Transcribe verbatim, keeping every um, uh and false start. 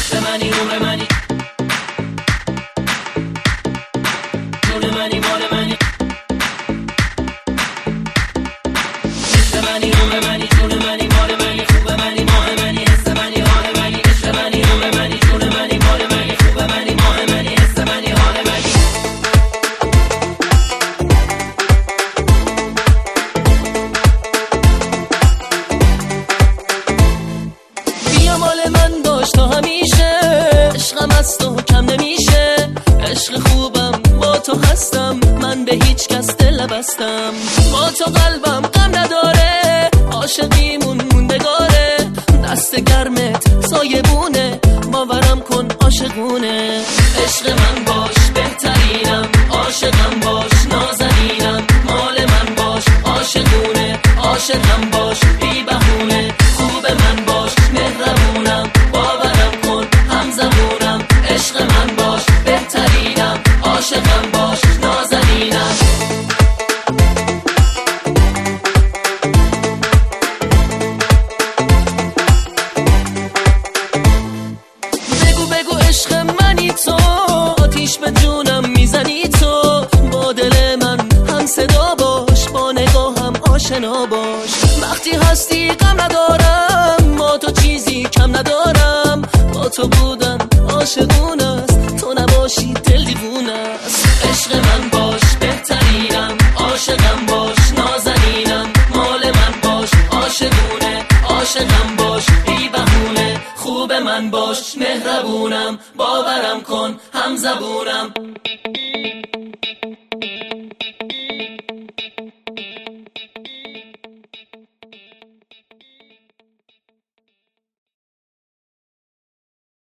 عشق منی نور منی نور منی مال منی عشق منی نور منی جون منی مال منی خوب منی ماه منی حس منی حال منی عشق منی نور منی جون منی مال منی خوب منی ماه منی حس منی حال منی بیا مال من باش تا همیشه عشقم از تو کم نمیشه عشق خوبم با تو هستم من به هیچ کس دل نبستم با تو قلبم غم نداره عاشقیمون موندگاره دست گرمت سایبونه باورم کن عاشقونه عشق من باش بهترینم عاشقم باش نازنینم مال من باش عاشقونه عاشقم باش بی بهونه خوب من باش مهربونم باورم کن همزبونم عشق من باش بهترینم عاشقم باش نازنینم بگو بگو عشق منی تو آتیش به جونم میزنی تو با دل من هم صدا باش با نگاهم آشنا باش وقتی هستی غم ندارم با تو چیزی کم ندارم با تو بودن عاشقون است تو نباشی دل دیوونه است عشق من باش بهترینم عاشقم باش نازنینم مال من باش عاشقونه عاشقم باش بی بهونه خوب من باش مهربونم باورم کن همزبونم